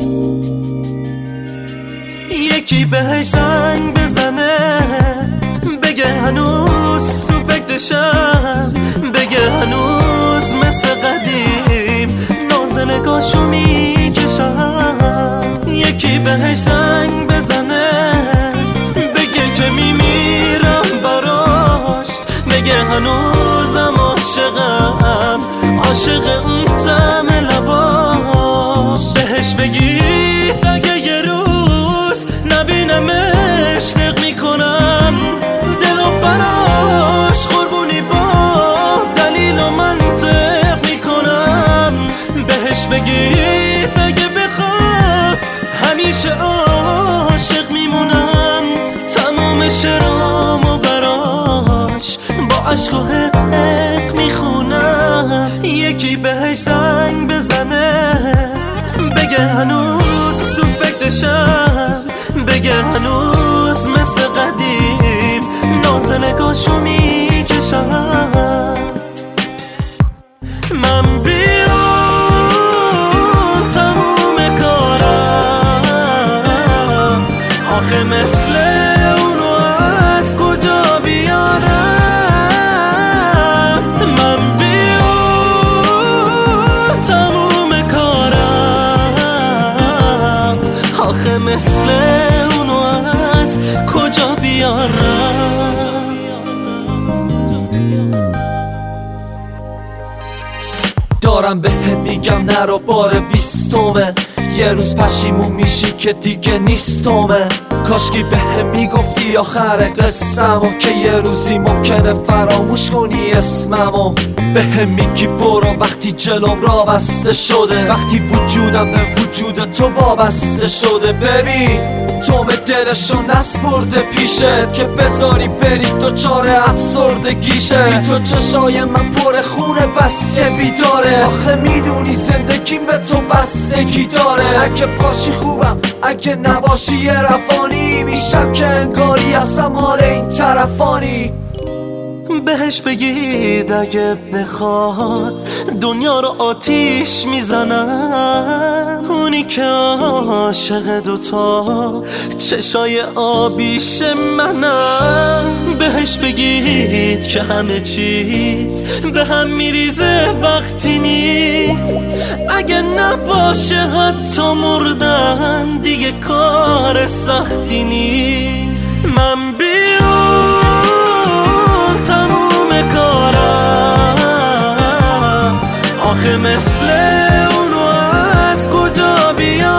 یکی بهش زنگ بزنه بگه هنوز تو فکرشم، بگه هنوز مثل قدیم ناز نگاشو میکشم. یکی بهش زنگ بزنه بگه که میمیرم براش، بگه هنوزم عاشقم، عاشق اون طعم لباش. بهش بگید اگه یه روز نبینمش نق میکنم، دلو براش قربونی با دلیل و منطق میکنم. بهش بگید اگه بخواد همیشه عاشق میمونم، تمام شعرامو براش با عشق و حق میخونم. یکی بهش زنگ بزنه بگه هنوز تو فکرشم، بگه هنوز مثل قدیم ناز نگاشو میکشم. من بیام تموم کارم، آخه مثل اونو از کجا بیارم. من بیام تموم کارم، آخه مثل اونو از کجا بیارم. دارم بهت میگم نرو بار 20ه، یه روز پشیمون میشی که دیگه نیستمه. کاشکی بهم میگفتی آخر قصه‌مو که یه روزی ممکنه فراموش کنی اسممو. بهم میگی برو وقتی جلوم را بسته شده، وقتی وجودم به وجود تو وابسته شده. ببین تو به دلشو نسپرده پیشت که بذاری بری دوچار افسردگیشه. بی تو چشای من پر خونه بس یه بیداره، آخه میدونی زندگیم به تو بستگی داره. اگه باشی خوبم، اگه نباشی یه روانی میشم که انگاری اصلا مال این طرفانی. بهش بگید اگه بخواد دنیا رو آتیش میزنم، اونی که عاشق دوتا چشای آبیش منم. بهش بگید که همه چیز به هم میریزه وقتی نیست، اگه نباشه حتی مردن دیگه کار سختی نیست. من تموم کارم، آخه مثل اونو از کجا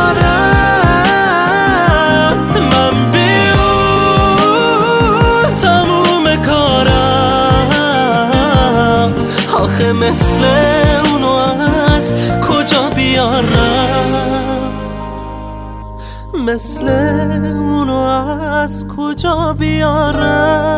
بیارم. من بیام تموم کارم، آخه مثل اونو از کجا بیارم، مثل اونو از کجا بیارم.